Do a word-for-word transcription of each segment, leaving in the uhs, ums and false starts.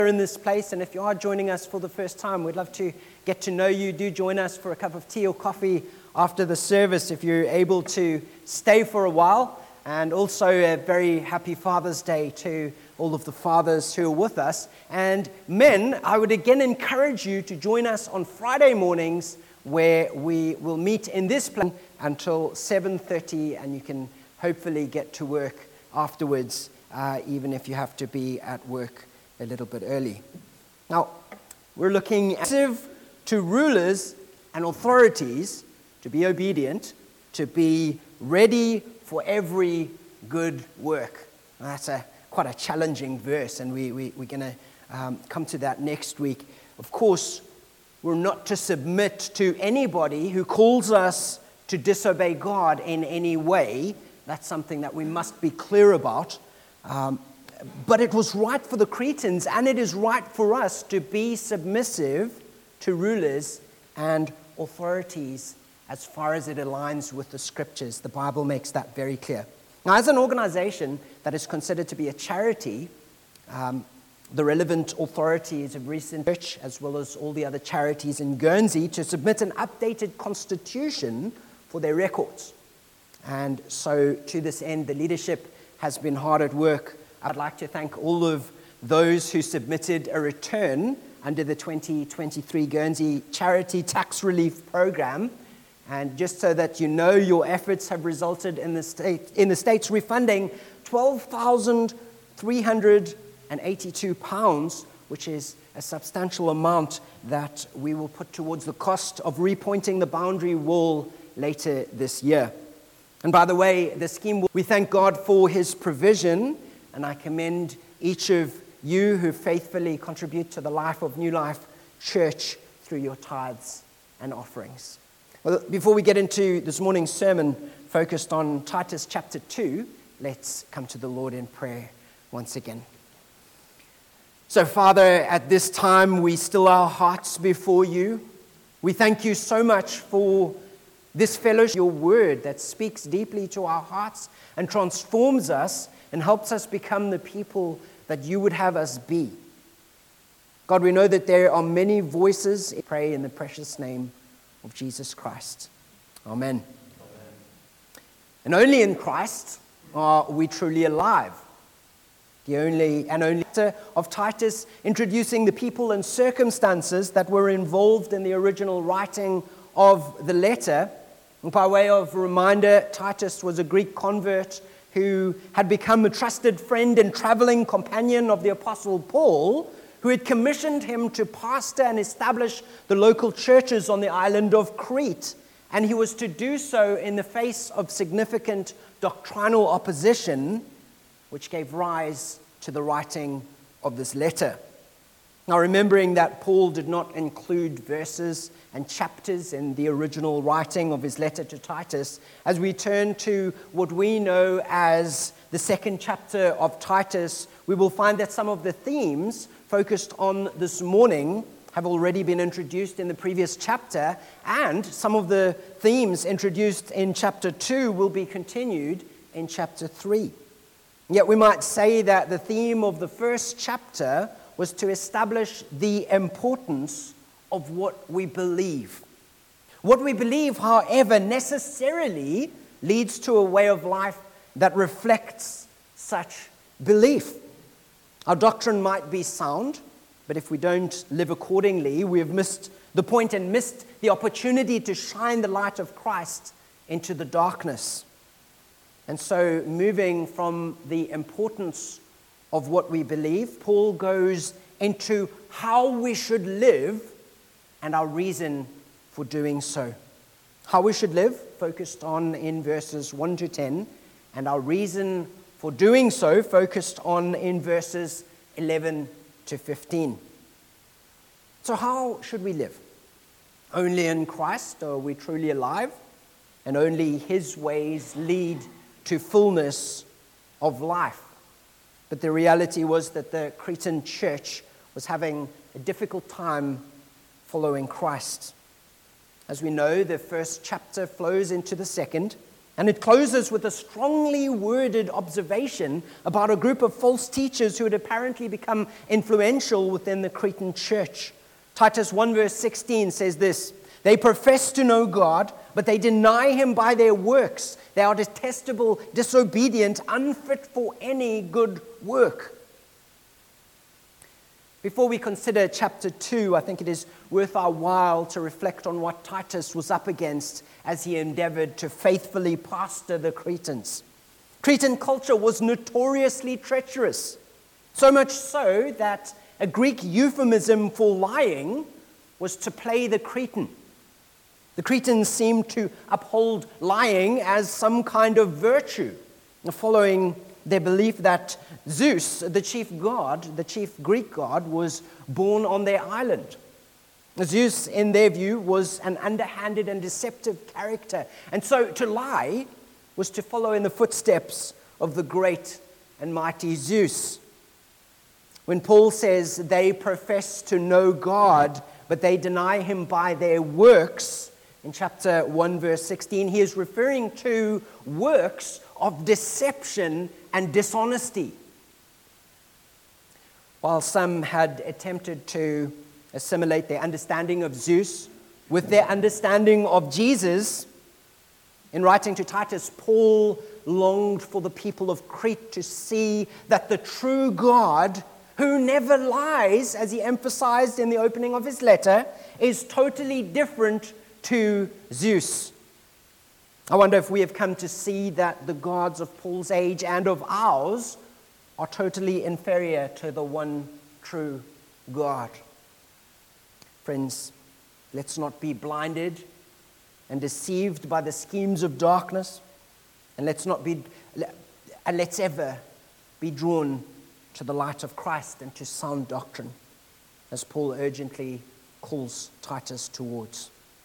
in this place, and if you are joining us for the first time, we'd love to get to know you. Do join us for a cup of tea or coffee after the service if you're able to stay for a while. And also a very happy Father's Day to all of the fathers who are with us. And men, I would again encourage you to join us on Friday mornings where we will meet in this place until seven thirty, and you can hopefully get to work afterwards, uh, even if you have to be at work a little bit early. Now, we're looking at to rulers and authorities to be obedient, to be ready for every good work. Now, that's a quite a challenging verse, and we, we, we're going to um, come to that next week. Of course, we're not to submit to anybody who calls us to disobey God in any way. That's something that we must be clear about. Um, but it was right for the Cretans, and it is right for us to be submissive to rulers and authorities as far as it aligns with the scriptures. The Bible makes that very clear. Now, as an organization that is considered to be a charity, um, the relevant authorities of Recent Church, as well as all the other charities in Guernsey, to submit an updated constitution for their records. And so, to this end, the leadership has been hard at work. I'd like to thank all of those who submitted a return under the twenty twenty-three Guernsey Charity Tax Relief Program. And just so that you know, your efforts have resulted in the state in the states refunding twelve thousand three hundred eighty-two pounds, which is a substantial amount that we will put towards the cost of repointing the boundary wall later this year. And by the way, the scheme, we thank God for his provision, and I commend each of you who faithfully contribute to the life of New Life Church through your tithes and offerings. Well, before we get into this morning's sermon focused on Titus chapter two, let's come to the Lord in prayer once again. So, Father, at this time, we still our hearts before you. We thank you so much for this fellowship, your word that speaks deeply to our hearts and transforms us and helps us become the people that you would have us be. God, we know that there are many voices. I pray in the precious name of Jesus Christ. Amen. Amen. And only in Christ are we truly alive. The only and only letter of Titus introducing the people and circumstances that were involved in the original writing of the letter. And by way of reminder, Titus was a Greek convert who had become a trusted friend and traveling companion of the Apostle Paul, who had commissioned him to pastor and establish the local churches on the island of Crete. And he was to do so in the face of significant doctrinal opposition, which gave rise to the writing of this letter. Now, remembering that Paul did not include verses and chapters in the original writing of his letter to Titus, as we turn to what we know as the second chapter of Titus, we will find that some of the themes focused on this morning have already been introduced in the previous chapter, and some of the themes introduced in chapter two will be continued in chapter three. Yet we might say that the theme of the first chapter was to establish the importance of what we believe. What we believe, however, necessarily leads to a way of life that reflects such belief. Our doctrine might be sound, but if we don't live accordingly, we have missed the point and missed the opportunity to shine the light of Christ into the darkness. And so, moving from the importance of what we believe, Paul goes into how we should live and our reason for doing so. How we should live, focused on in verses one to ten, and our reason for doing so, focused on in verses eleven to fifteen. So how should we live? Only in Christ are we truly alive, and only his ways lead to fullness of life. But the reality was that the Cretan church was having a difficult time following Christ. As we know, the first chapter flows into the second, And it closes with a strongly worded observation about a group of false teachers who had apparently become influential within the Cretan church. Titus one verse sixteen says this: "They profess to know God, but they deny him by their works. They are detestable, disobedient, unfit for any good work." Before we consider chapter two, I think it is worth our while to reflect on what Titus was up against as he endeavored to faithfully pastor the Cretans. Cretan culture was notoriously treacherous, so much so that a Greek euphemism for lying was to play the Cretan. The Cretans seemed to uphold lying as some kind of virtue, following their belief that Zeus, the chief god, the chief Greek god, was born on their island. Zeus, in their view, was an underhanded and deceptive character. And so to lie was to follow in the footsteps of the great and mighty Zeus. When Paul says they profess to know God, but they deny him by their works, in chapter one, verse sixteen, he is referring to works of deception and dishonesty. While some had attempted to assimilate their understanding of Zeus with their understanding of Jesus, in writing to Titus, Paul longed for the people of Crete to see that the true God, who never lies, as he emphasized in the opening of his letter, is totally different to Zeus. I wonder if we have come to see that the gods of Paul's age and of ours are totally inferior to the one true God. Friends, let's not be blinded and deceived by the schemes of darkness, and let's not be, and let's ever be drawn to the light of Christ and to sound doctrine, as Paul urgently calls Titus towards.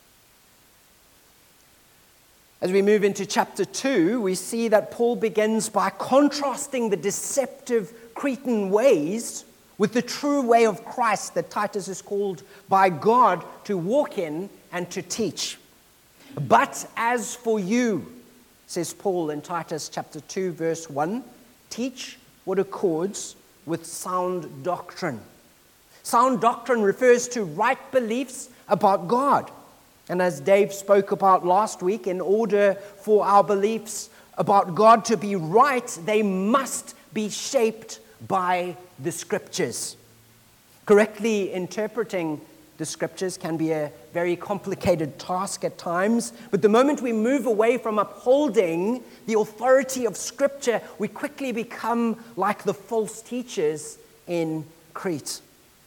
As we move into chapter two, we see that Paul begins by contrasting the deceptive Cretan ways with the true way of Christ that Titus is called by God to walk in and to teach. "But as for you," says Paul in Titus chapter two, verse one, "teach what accords with sound doctrine." Sound doctrine refers to right beliefs about God. And as Dave spoke about last week, in order for our beliefs about God to be right, they must be shaped by the Scriptures. Correctly interpreting the Scriptures can be a very complicated task at times, but the moment we move away from upholding the authority of Scripture, we quickly become like the false teachers in Crete.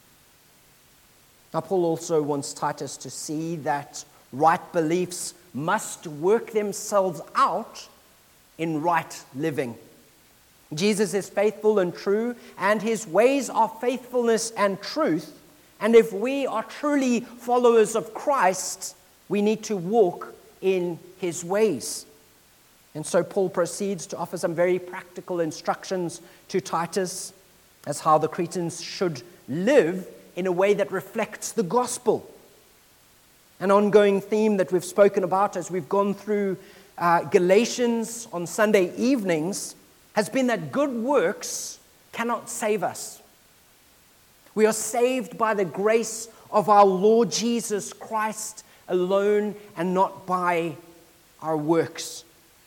Now, Paul also wants Titus to see that right beliefs must work themselves out in right living. Jesus is faithful and true, and his ways are faithfulness and truth. And if we are truly followers of Christ, we need to walk in his ways. And so Paul proceeds to offer some very practical instructions to Titus as how the Cretans should live in a way that reflects the gospel. An ongoing theme that we've spoken about as we've gone through uh, Galatians on Sunday evenings has been that good works cannot save us. We are saved by the grace of our Lord Jesus Christ alone and not by our works.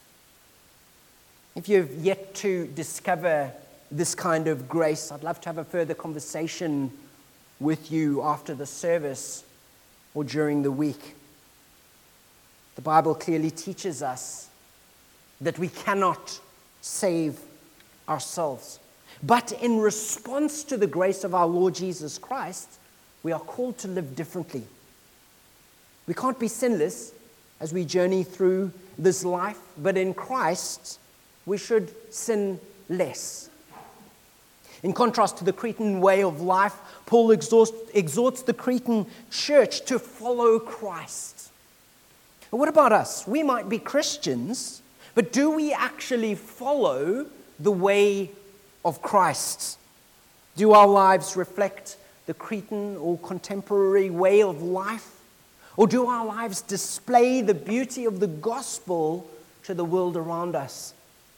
If you've yet to discover this kind of grace, I'd love to have a further conversation with you after the service or during the week. The Bible clearly teaches us that we cannot save ourselves. But in response to the grace of our Lord Jesus Christ, we are called to live differently. We can't be sinless as we journey through this life, but in Christ, we should sin less. In contrast to the Cretan way of life, Paul exhorts, exhorts the Cretan church to follow Christ. But what about us? We might be Christians, but do we actually follow the way of Christ? Do our lives reflect the Cretan or contemporary way of life? Or do our lives display the beauty of the gospel to the world around us.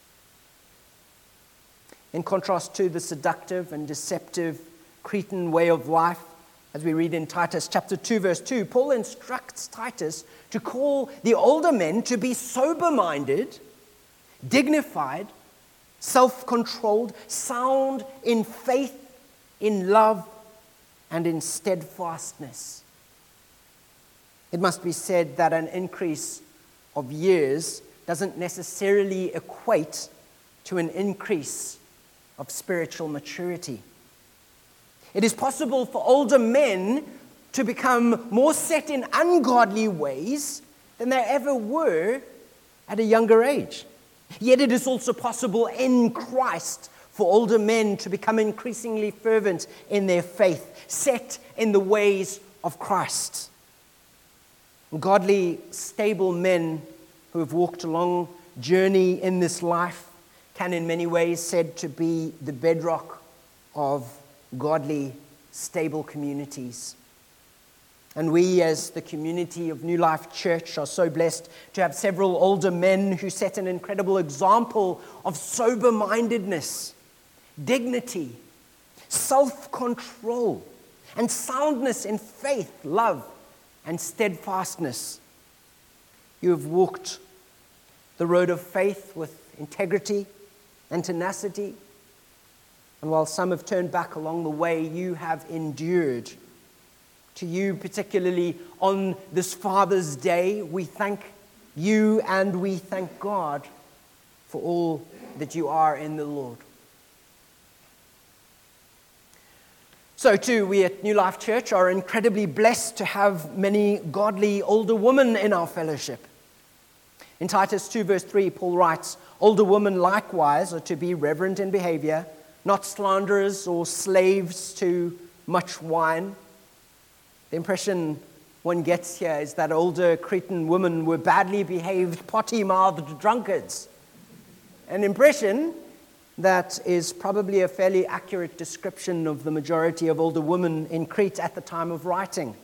In contrast to the seductive and deceptive Cretan way of life, as we read in Titus chapter two, verse two, Paul instructs Titus to call the older men to be sober-minded, dignified, self-controlled, sound in faith, in love, and in steadfastness. It must be said that an increase of years doesn't necessarily equate to an increase of spiritual maturity. It is possible for older men to become more set in ungodly ways than they ever were at a younger age. Yet it is also possible in Christ for older men to become increasingly fervent in their faith, set in the ways of Christ. Godly, stable men who have walked a long journey in this life can in many ways said to be the bedrock of godly, stable communities. And we, as the community of New Life Church, are so blessed to have several older men who set an incredible example of sober-mindedness, dignity, self-control, and soundness in faith, love, and steadfastness. You have walked the road of faith with integrity and tenacity. And while some have turned back along the way, you have endured. To you, particularly on this Father's Day, we thank you and we thank God for all that you are in the Lord. So too, we at New Life Church are incredibly blessed to have many godly older women in our fellowship. In Titus two, verse three, Paul writes, "Older women likewise are to be reverent in behavior, not slanderers or slaves to much wine." The impression one gets here is that older Cretan women were badly behaved, potty-mouthed drunkards. An impression that is probably a fairly accurate description of the majority of older women in Crete at the time of writing.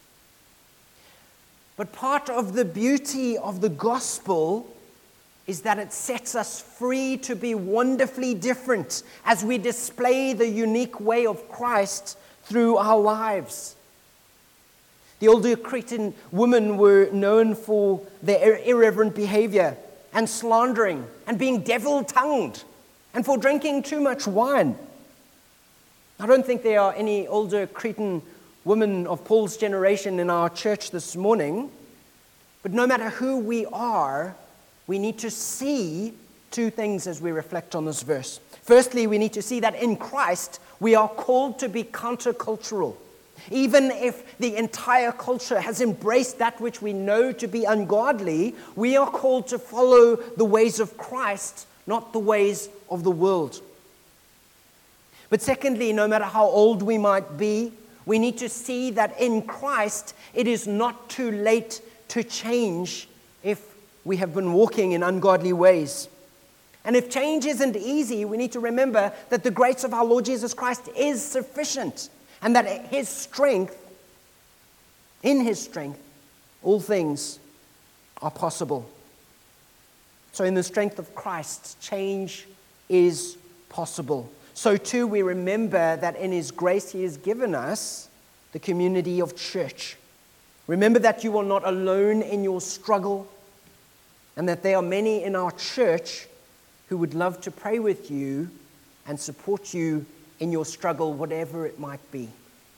But part of the beauty of the gospel is that it sets us free to be wonderfully different as we display the unique way of Christ through our lives. The older Cretan women were known for their irreverent behavior and slandering and being devil-tongued and for drinking too much wine. I don't think there are any older Cretan women of Paul's generation in our church this morning, but no matter who we are, we need to see two things as we reflect on this verse. Firstly, we need to see that in Christ we are called to be countercultural. Even if the entire culture has embraced that which we know to be ungodly, we are called to follow the ways of Christ, not the ways of the world. But secondly, no matter how old we might be, we need to see that in Christ it is not too late to change if we have been walking in ungodly ways. And if change isn't easy, we need to remember that the grace of our Lord Jesus Christ is sufficient, and that His strength, in His strength, all things are possible. So in the strength of Christ, change is possible. So too we remember that in His grace He has given us the community of church. Remember that you are not alone in your struggle, and that there are many in our church who would love to pray with you and support you in your struggle, whatever it might be.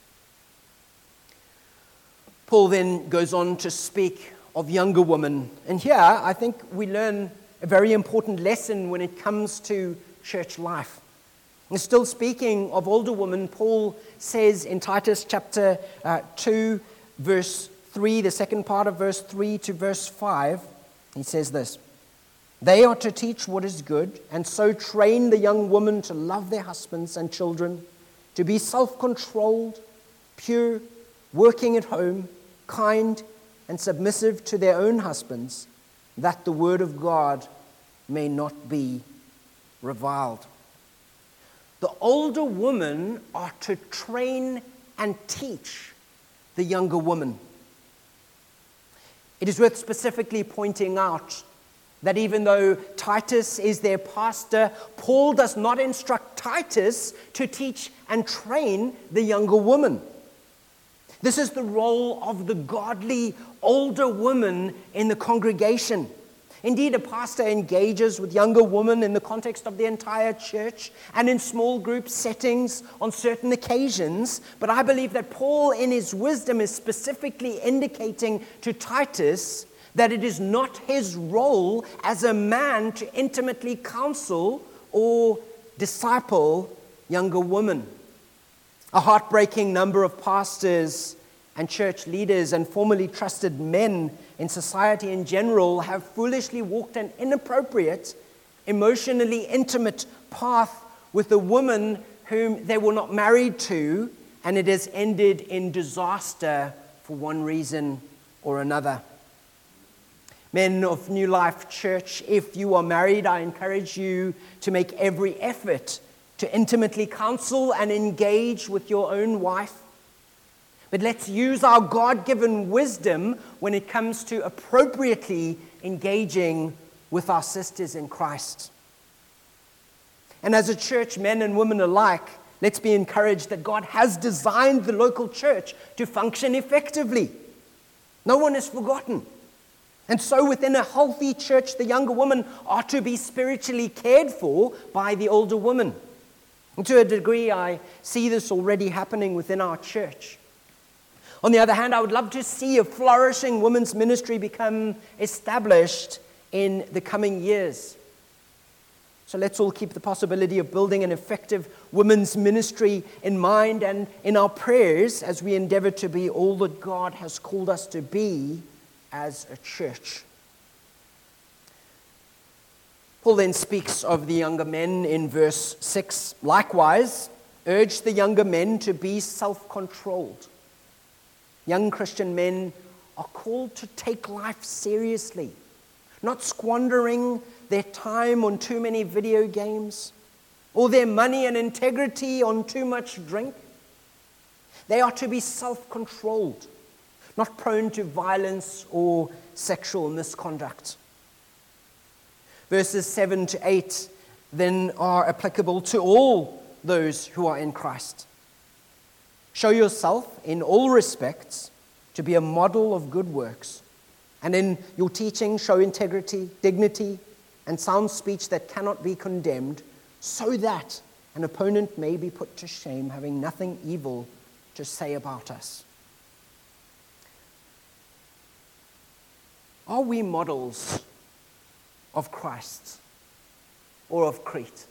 Paul then goes on to speak of younger women. And here, I think we learn a very important lesson when it comes to church life. And still speaking of older women, Paul says in Titus chapter uh, two, verse three, the second part of verse three to verse five, he says this: "They are to teach what is good, and so train the young women to love their husbands and children, to be self-controlled, pure, working at home, kind, and submissive to their own husbands, that the word of God may not be reviled." The older women are to train and teach the younger woman. It is worth specifically pointing out That even though Titus is their pastor, Paul does not instruct Titus to teach and train the younger woman. This is the role of the godly older woman in the congregation. Indeed, a pastor engages with younger women in the context of the entire church and in small group settings on certain occasions. But I believe that Paul, in his wisdom, is specifically indicating to Titus that it is not his role as a man to intimately counsel or disciple younger women. A heartbreaking number of pastors and church leaders and formerly trusted men in society in general have foolishly walked an inappropriate, emotionally intimate path with a woman whom they were not married to, and it has ended in disaster for one reason or another. Men of New Life Church, if you are married, I encourage you to make every effort to intimately counsel and engage with your own wife. But let's use our God-given wisdom when it comes to appropriately engaging with our sisters in Christ. And as a church, men and women alike, let's be encouraged that God has designed the local church to function effectively. No one is forgotten. And so within a healthy church, the younger women are to be spiritually cared for by the older woman. And to a degree, I see this already happening within our church. On the other hand, I would love to see a flourishing women's ministry become established in the coming years. So let's all keep the possibility of building an effective women's ministry in mind and in our prayers as we endeavor to be all that God has called us to be as a church. Paul then speaks of the younger men in verse six. Likewise, urge the younger men to be self-controlled. Young Christian men are called to take life seriously, not squandering their time on too many video games or their money and integrity on too much drink. They are to be self-controlled, not prone to violence or sexual misconduct. Verses seven to eight then are applicable to all those who are in Christ. Show yourself in all respects to be a model of good works, and in your teaching show integrity, dignity, and sound speech that cannot be condemned, so that an opponent may be put to shame, having nothing evil to say about us. Are we models of Christ or of Crete?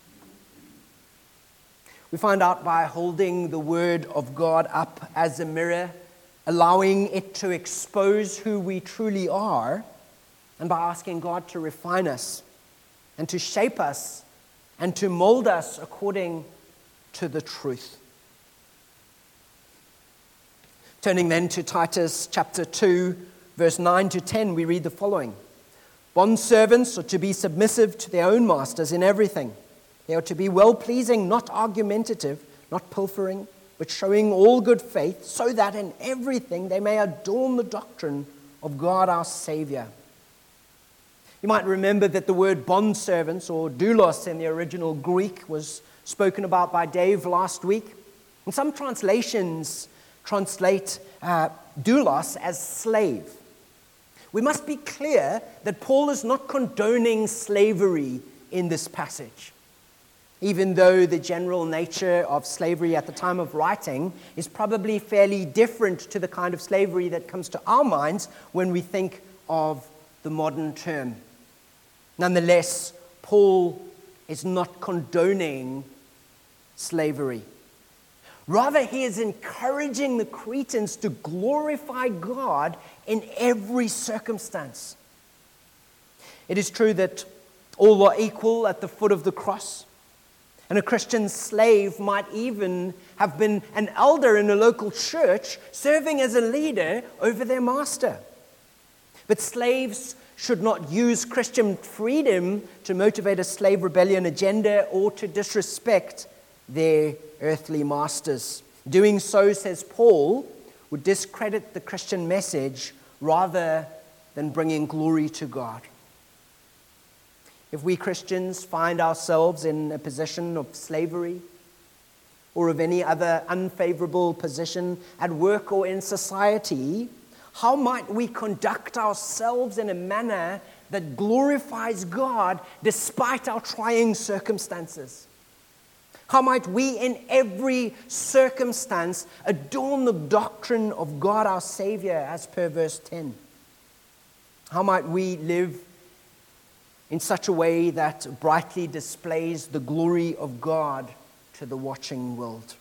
We find out by holding the Word of God up as a mirror, allowing it to expose who we truly are, and by asking God to refine us and to shape us and to mold us according to the truth. Turning then to Titus chapter two, verse nine to ten, we read the following. Bondservants are to be submissive to their own masters in everything. They are to be well-pleasing, not argumentative, not pilfering, but showing all good faith, so that in everything they may adorn the doctrine of God our Savior. You might remember that the word bondservants, or doulos in the original Greek, was spoken about by Dave last week. And some translations translate uh, doulos as slave. We must be clear that Paul is not condoning slavery in this passage, even though the general nature of slavery at the time of writing is probably fairly different to the kind of slavery that comes to our minds when we think of the modern term. Nonetheless, Paul is not condoning slavery. Rather, he is encouraging the Cretans to glorify God in every circumstance. It is true that all are equal at the foot of the cross. And a Christian slave might even have been an elder in a local church, serving as a leader over their master. But slaves should not use Christian freedom to motivate a slave rebellion agenda or to disrespect their earthly masters. Doing so, says Paul, would discredit the Christian message rather than bringing glory to God. if we Christians find ourselves in a position of slavery or of any other unfavorable position at work or in society, how might we conduct ourselves in a manner that glorifies God despite our trying circumstances? How might we in every circumstance adorn the doctrine of God our Savior as per verse ten? How might we live in such a way that brightly displays the glory of God to the watching world?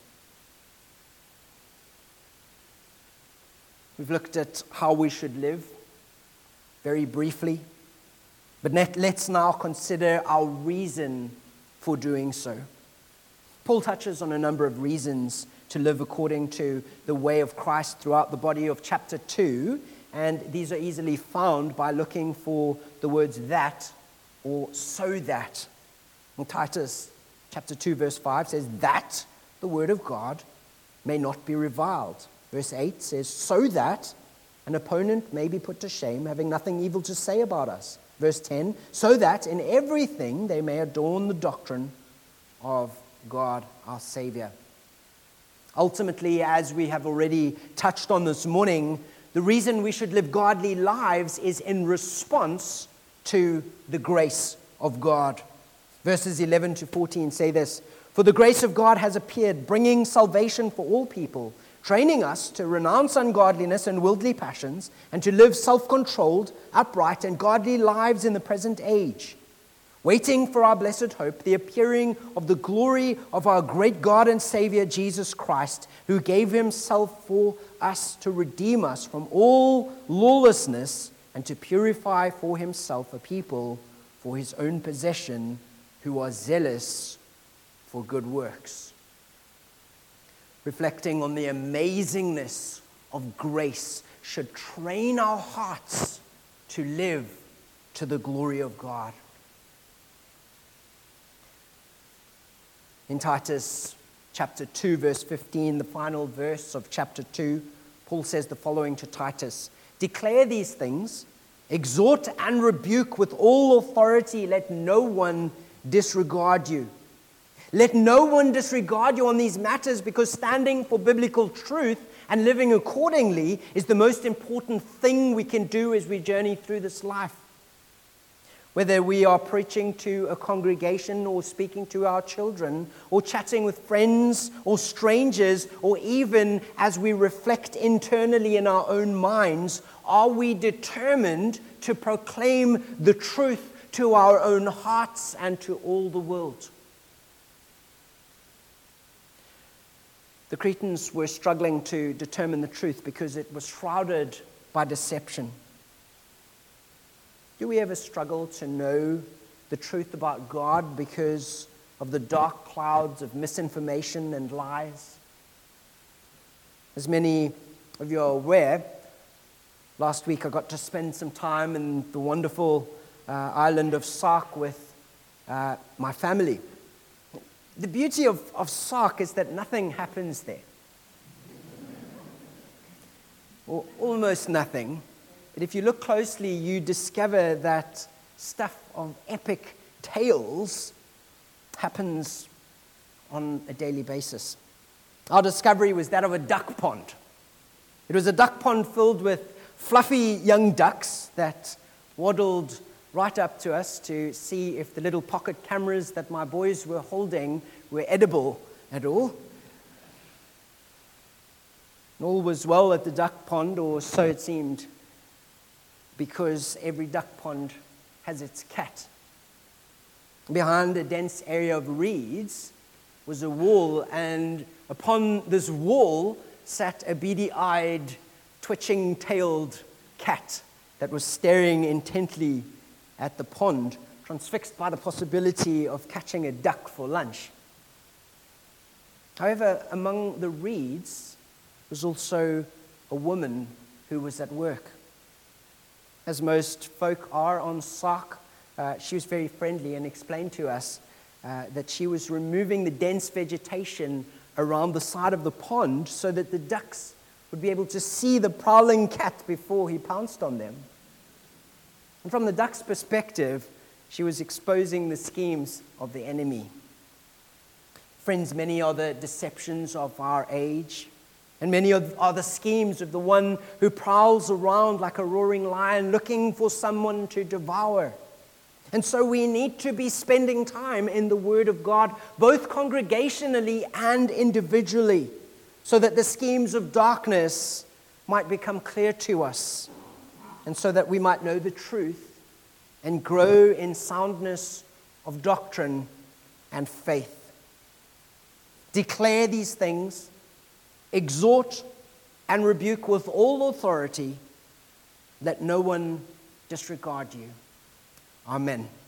We've looked at how we should live very briefly, but let, let's now consider our reason for doing so. Paul touches on a number of reasons to live according to the way of Christ throughout the body of chapter two, and these are easily found by looking for the words that or so that. In Titus chapter two verse five says, that the word of God may not be reviled. Verse eight says, so that an opponent may be put to shame, having nothing evil to say about us. Verse ten, so that in everything they may adorn the doctrine of God our Savior. Ultimately, as we have already touched on this morning, the reason we should live godly lives is in response to the grace of God. Verses eleven to fourteen say this, for the grace of God has appeared, bringing salvation for all people, training us to renounce ungodliness and worldly passions, and to live self-controlled, upright, and godly lives in the present age, waiting for our blessed hope, the appearing of the glory of our great God and Savior, Jesus Christ, who gave himself for us to redeem us from all lawlessness and to purify for himself a people for his own possession who are zealous for good works. Reflecting on the amazingness of grace should train our hearts to live to the glory of God. In Titus chapter two, verse fifteen, the final verse of chapter two, Paul says the following to Titus, declare these things, exhort and rebuke with all authority, let no one disregard you. Let no one disregard you on these matters, because standing for biblical truth and living accordingly is the most important thing we can do as we journey through this life. Whether we are preaching to a congregation or speaking to our children or chatting with friends or strangers, or even as we reflect internally in our own minds, are we determined to proclaim the truth to our own hearts and to all the world? The Cretans were struggling to determine the truth because it was shrouded by deception. Do we ever struggle to know the truth about God because of the dark clouds of misinformation and lies? As many of you are aware, last week I got to spend some time in the wonderful uh, island of Sark with uh, my family. The beauty of, of Sark is that nothing happens there. Or almost nothing. But if you look closely, you discover that stuff of epic tales happens on a daily basis. Our discovery was that of a duck pond. It was a duck pond filled with fluffy young ducks that waddled right up to us to see if the little pocket cameras that my boys were holding were edible at all. And all was well at the duck pond, or so it seemed, because every duck pond has its cat. Behind a dense area of reeds was a wall, and upon this wall sat a beady-eyed, twitching-tailed cat that was staring intently at the pond, transfixed by the possibility of catching a duck for lunch. However, among the reeds was also a woman who was at work. As most folk are on Sark, uh, she was very friendly and explained to us uh, that she was removing the dense vegetation around the side of the pond so that the ducks would be able to see the prowling cat before he pounced on them. And from the duck's perspective, She was exposing the schemes of the enemy. Friends, many are the deceptions of our age, and many are the schemes of the one who prowls around like a roaring lion looking for someone to devour. And so we need to be spending time in the Word of God, both congregationally and individually, so that the schemes of darkness might become clear to us, and so that we might know the truth and grow in soundness of doctrine and faith. Declare these things, exhort and rebuke with all authority. Let no one disregard you. Amen.